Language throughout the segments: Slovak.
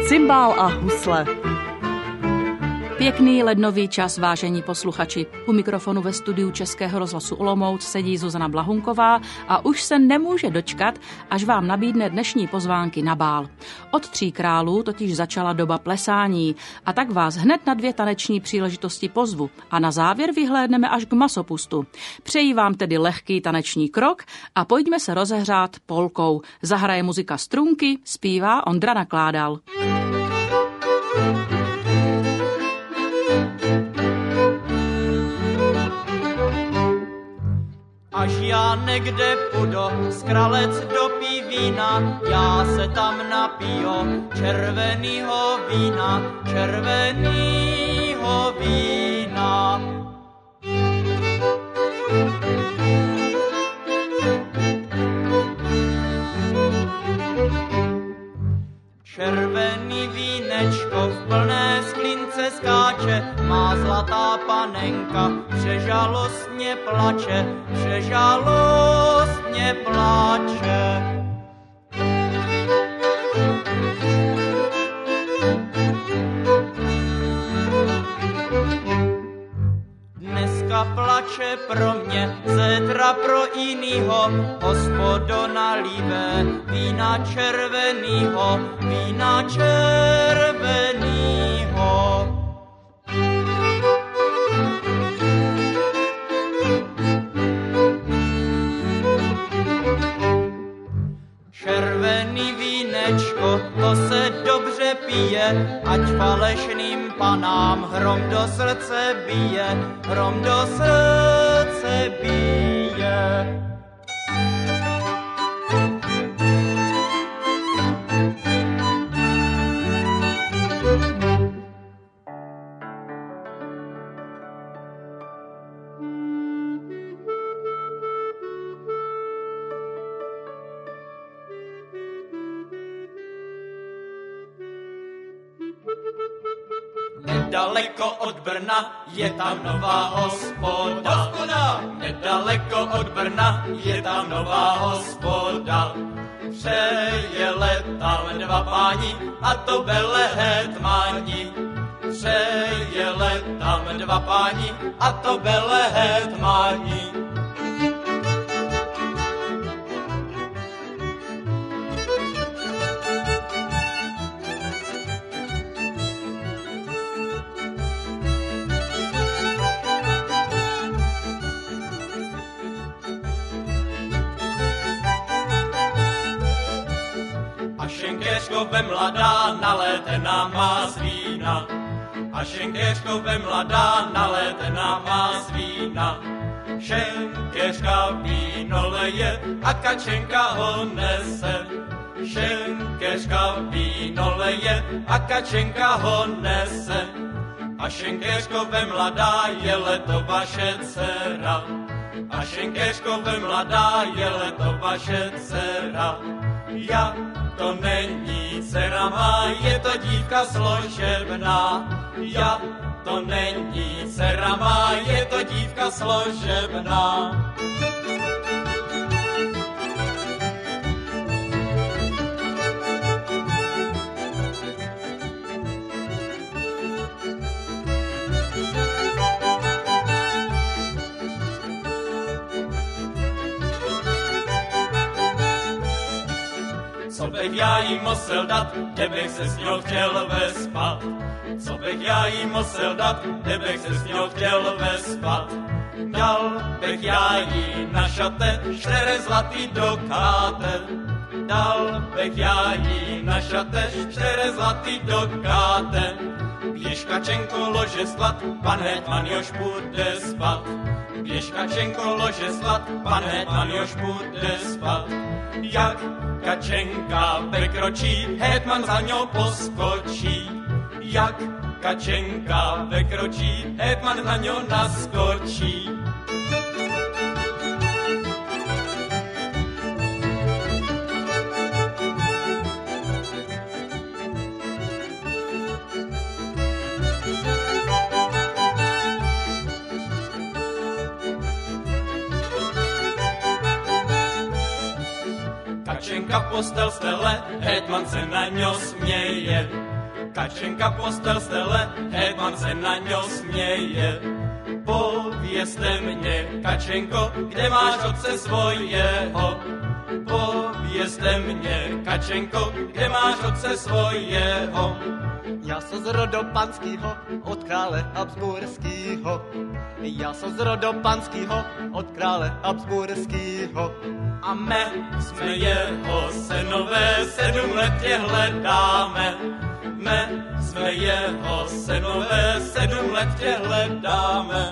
Cymbál a husle. Pěkný lednový čas, vážení posluchači. U mikrofonu ve studiu Českého rozhlasu Olomouc sedí Zuzana Blahunková a už se nemůže dočkat, až vám nabídne dnešní pozvánky na bál. Od Tří králů totiž začala doba plesání a tak vás hned na 2 taneční příležitosti pozvu a na závěr vyhlédneme až k masopustu. Přeji vám tedy lehký taneční krok a pojďme se rozehřát polkou. Zahraje muzika Strunky, zpívá Ondra Nakládal. Až já někde půjdu, z králec dopí vína, já se tam napiju červenýho vína, červenýho vína. Červený vínečko v plné sklince skáče, má zlatá panenka, přežalostně plače, přežalostně plače. Dneska plače pro mě, zítra pro jinýho, hospodo nalive vína červenýho, vína červenýho. Červený vínečko, to se dobře pije, ať falešným panám hrom do srdce bije, hrom do srdce bije. Nedaleko od Brna je tam nová hospoda. Nedaleko od Brna je tam nová hospoda. Přejeli tam 2 páni a to byli hetmani. Přejeli tam 2 páni a to byli hetmani. Šenkéřkové mladá nalétená má z vína. A šenkéřkové mladá nalétená má z vína. Šenkéřka víno leje a kačenka ho nese. Šenkéřka víno leje a kačenka ho nese. A šenkéřkové mladá je leto vaše dcera. A šenkéřkové mladá je leto vaše dcera. Ja to není dcera má, je to dívka složebná. Ja to není dcera má, je to dívka složebná. Co bych já jí musel dát, kdybych se s ňou chtěl vespat. Co bych já jí musel dát, kdybych se s ňou chtěl vespat. Dal bych já jí na šate 4 zlatý dukáte. Dal bych já jí na šate 4 zlatý dukáte. Běž kačenko lože slat, pan hetman jož bude spat. Běž kačenko lože slat, pan hetman jož bude spat. Jak kačenka vykročí, hetman za ňou poskočí. Jak kačenka vykročí, hetman za ňou naskočí. Kačenka postel stele, hetman se na ňo směje. Kačenka postel stele, hetman se na něj směje. Povězte mě, Kačenko, kde máš otce svojeho? Povězte mě, Kačenko, kde máš otce svojeho? Já jsem z rodu panskýho, od krále Habsburskýho. Já jsem z rodu panskýho, od krále Habsburskýho. A my jsme jeho synové, 7 let tě hledáme. My jsme jeho synové, 7 let tě hledáme.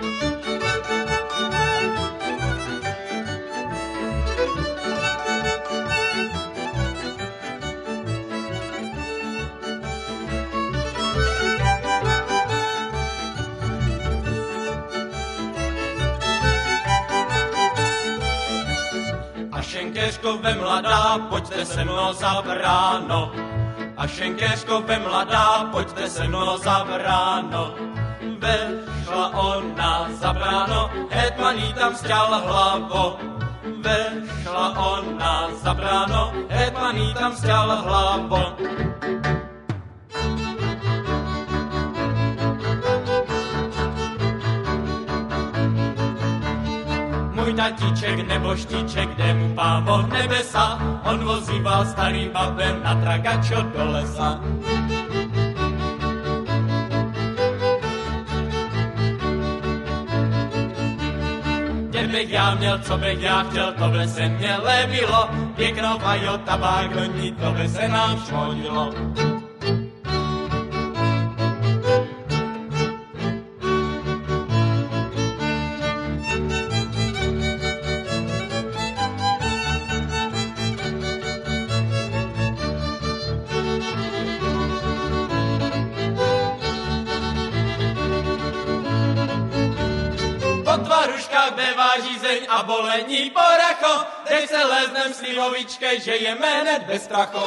A šenkéřkové mladá, pojďte se mnou za bráno. A šenkéřkové mladá, pojďte se mnou za bráno. Vešla ona za bráno, hetman jí tam sťal hlavu. Vešla ona za bráno, hetman jí tam sťal hlavu. Můj tatíček nebo štíček, jde mu Pán Boh nebesa, on vozíval starý babem na tragačo do lesa. Kdybych já měl, co bych já chtěl, to by se mě levilo, pěknou vajo tabák do ní, to by se nám šmodilo. Tvaruškách bývá žízeň a bolení poracho, teď se leznem slivovičke, že je hned bez strachu.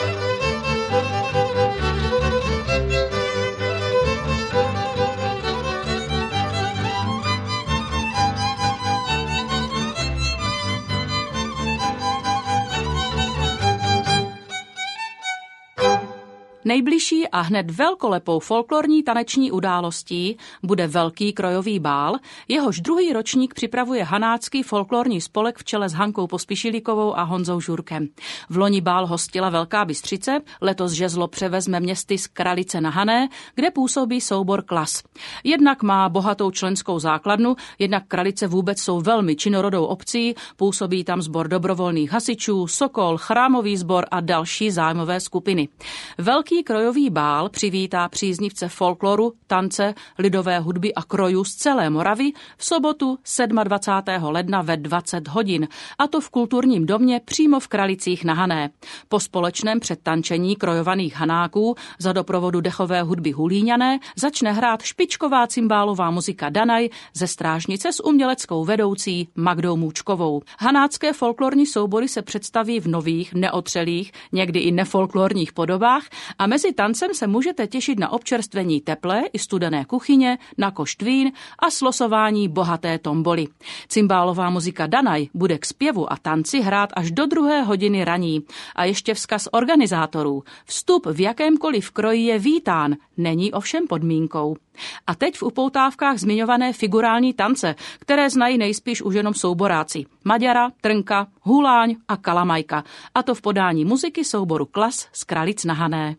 Nejbližší a hned velkolepou folklorní taneční událostí bude Velký krojový bál, jehož druhý ročník připravuje Hanácký folklorní spolek v čele s Hankou Pospíšilíkovou a Honzou Žurkem. Vloni bál hostila Velká Bystřice, letos žezlo převezme městy z Kralice na Hané, kde působí soubor Klas. Jednak má bohatou členskou základnu, jednak Kralice vůbec jsou velmi činorodou obcí, působí tam sbor dobrovolných hasičů, Sokol, chrámový sbor a další zájmové skupiny. Velký krojový bál přivítá příznivce folkloru, tance, lidové hudby a krojů z celé Moravy v sobotu 27. ledna ve 20 hodin, a to v kulturním domě přímo v Kralicích na Hané. Po společném předtančení krojovaných hanáků za doprovodu dechové hudby Hulíňané začne hrát špičková cymbálová muzika Danaj ze Strážnice s uměleckou vedoucí Magdou Můčkovou. Hanácké folklorní soubory se představí v nových, neotřelých, někdy i nefolklorních podobách a mezi tancem se můžete těšit na občerstvení teplé i studené kuchyně, na košt vín a slosování bohaté tomboly. Cymbálová muzika Danaj bude k zpěvu a tanci hrát až do 2. hodiny raní. A ještě vzkaz organizátorů. Vstup v jakémkoliv kroji je vítán, není ovšem podmínkou. A teď v upoutávkách zmiňované figurální tance, které znají nejspíš už jenom souboráci. Maďara, Trnka, Huláň a Kalamajka. A to v podání muziky souboru Klas z Kralic na Hané.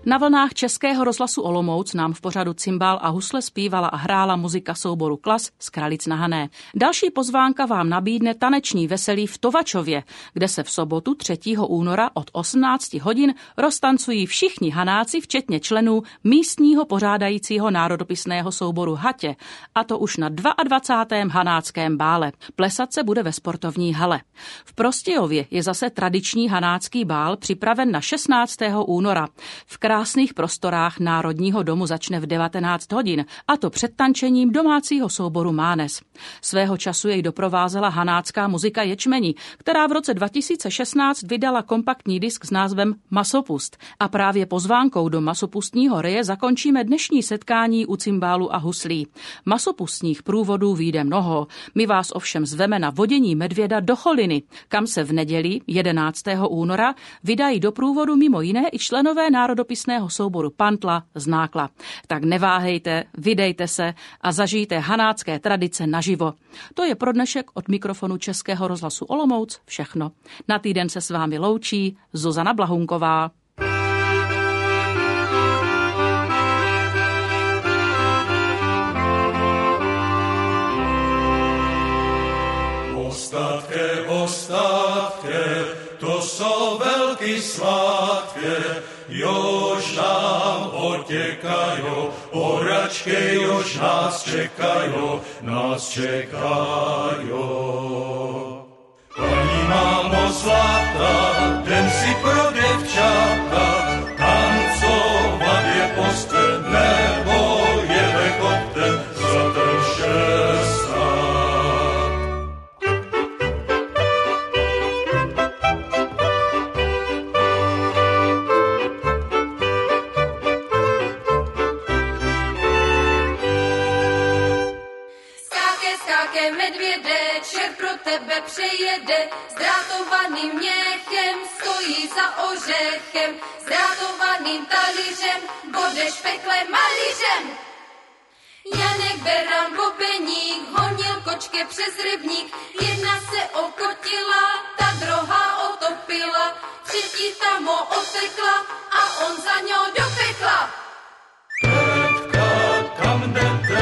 Na vlnách Českého rozhlasu Olomouc nám v pořadu Cimbál a husle zpívala a hrála muzika souboru Klas z Kralic na Hané. Další pozvánka vám nabídne taneční veselí v Tovačově, kde se v sobotu 3. února od 18 hodin roztancují všichni hanáci, včetně členů místního pořádajícího národopisného souboru Hatě, a to už na 22. hanáckém bále. Plesat se bude ve sportovní hale. V Prostějově je zase tradiční hanácký bál připraven na 16. února. V krásných prostorách Národního domu začne v 19 hodin, a to před tančením domácího souboru Mánes. Svého času jej doprovázela hanácká muzika Ječmeni, která v roce 2016 vydala kompaktní disk s názvem Masopust. A právě pozvánkou do masopustního reje zakončíme dnešní setkání u cymbálu a huslí. Masopustních průvodů vyjde mnoho. My vás ovšem zveme na vodění medvěda do Choliny, kam se v neděli 11. února vydají do průvodu mimo jiné i členové národopisného souboru Pantla z Nákla. Tak neváhejte, vydejte se a zažijte hanácké tradice naživo. To je pro dnešek od mikrofonu Českého rozhlasu Olomouc všechno. Na týden se s vámi loučí Zuzana Blahunková. Ostatke, to jsou velký sládke, jož nám otěkajo, oračky, jož nás čekajo. Paní mámo zlatá, den si pro děvčata, tancovat je postel, nebo je vekopten za ten šestát. Medvěde, čert pro tebe přejede, s drátovaným měchem stojí za ořechem, s drátovaným talířem, bodeš pekle malířem. Janek Beran Bobeník honil kočke přes rybník, jedna se okotila, ta druhá otopila, třetí tam ho otekla a on za ňou do pekla. Teďka, kam jdete?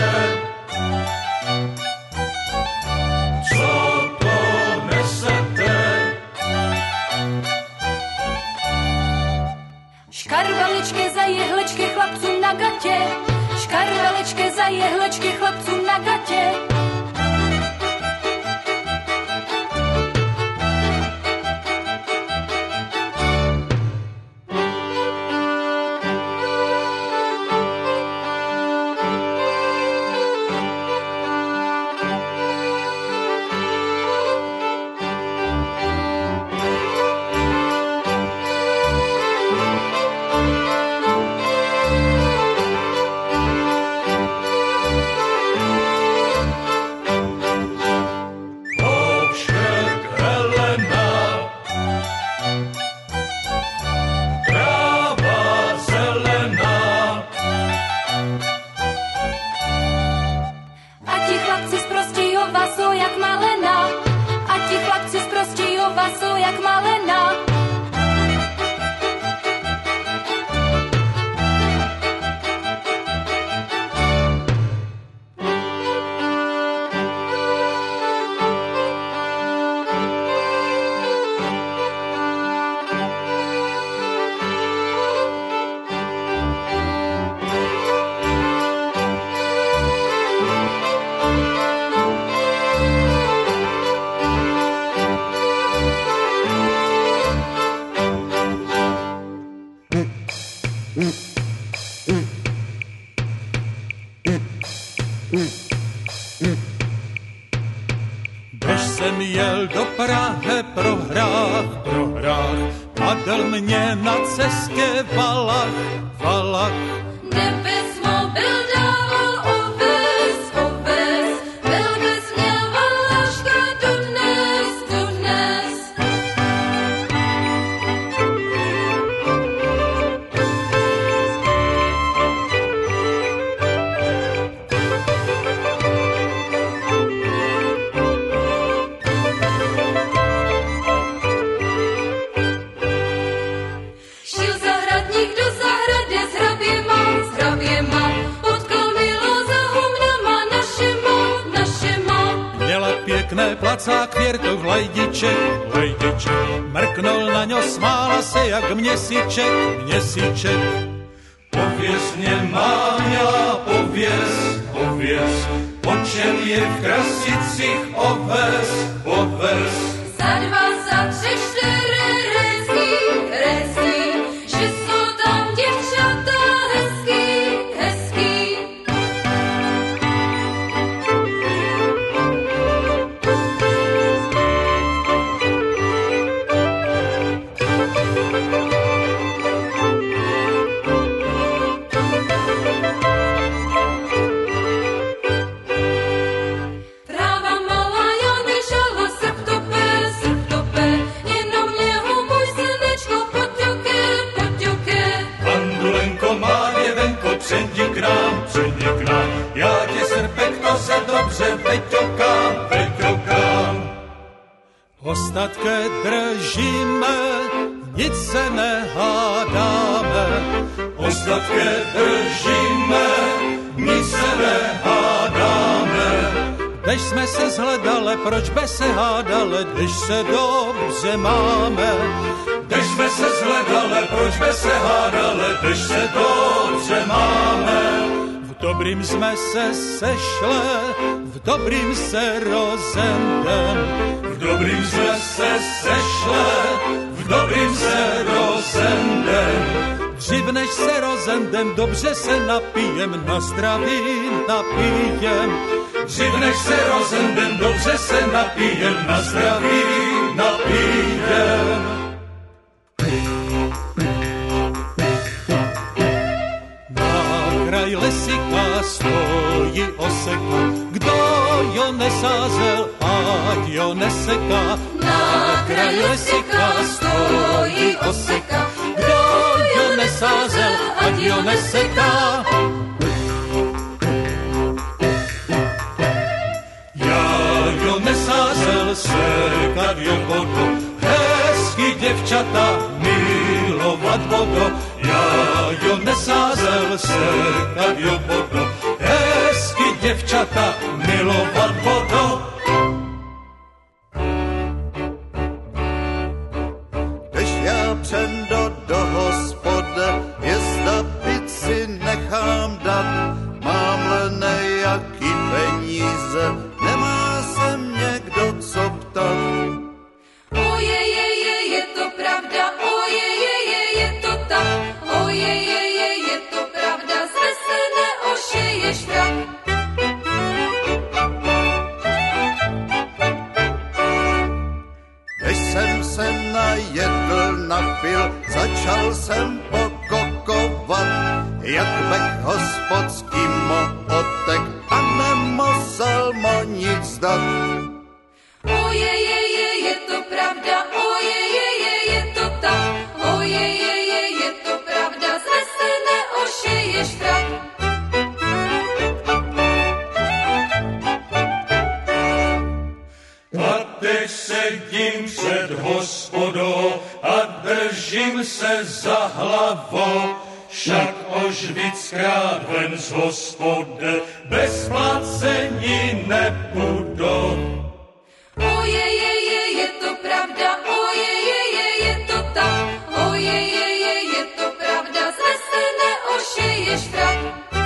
Škarvaličky za jehlečky chlapcům na gatě, škarvaličky za jehlečky chlapcům na gatě. Když jsem jel do Prahy pro hrách, padl mě na cestě valach. Nebes mo byl dával oves, velbes měl valaška dodnes. Šil zahradník do zahrady, Vacák Věrtok Lajdiček, mrknul na ňo, smála se jak měsíček. Pověz mě, mámia, pověz, po čem je v Krasicích oves. Za 2, za 3, 4 rezí, že jsou tam děvčata hezký. Přijdi k nám, já tě srpekto se dobře veťokám. Ostatké držíme, nic se nehádáme. Ostatké držíme, nic se nehádáme. Když jsme se zhledali, proč by se hádali, když se dobře máme. Když jsme se zhledali, proč by se hádali, když se dobře máme. V dobrým jsme se sešli, v dobrým se rozendem. V dobrým jsme se sešli, v dobrým se rozendem. Dřív než se rozendem, dobře se napijem, na zdraví napijem. Dřív než se rozendem, dobře se napijem, na zdraví napijem. Kraj lesíka stojí oseka, kdo jo nesázel, ať jo neseká. Na kraji lesíka stojí oseka, kdo jo nesázel, ať jo neseká. Já jo nesázel, sekat jo budu, hezký děvčata milovat budu. Já jo nesázel, sekat jo budu, hezky děvčata milovat budu. Když já přendo do hospody, jezda pici nechám dát, mám-li nejaký peníze, nemá se mě kdo co ptat. Je to pravda, je to tak. Je to pravda, zde se neošiješ vrak. Když jsem se najedl, napil, začal jsem pokokovat, jak bych hospodský otek a nemusel mo nic dát. Je to pravda, je to tak. Je to pravda, zde se neošiješ vrak. A teď sedím před hospodou a držím se za hlavu, však už víckrát ven z hospody bez placení nepůjdu. Je to pravda, je to tak. Je to pravda, zde se neošiješ vrak.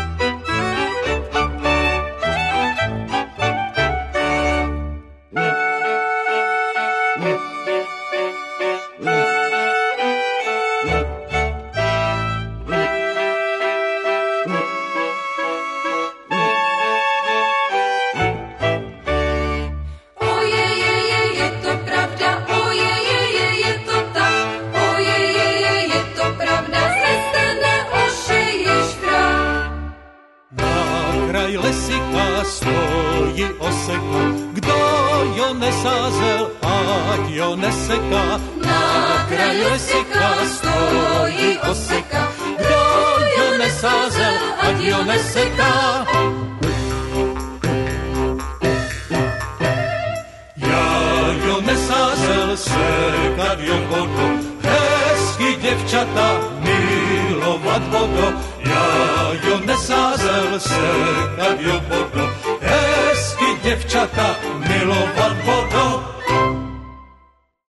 stojí oseka, kdo jo nesázel, ať jo neseká. Na kraji lesika stojí oseka, kdo jo nesázel, ať jo neseká. Já jo nesázel, sekat jo budu, hezky děvčata milovat budu. Já jo nesázel, sekat jo budu, hezky děvčata milovat budou.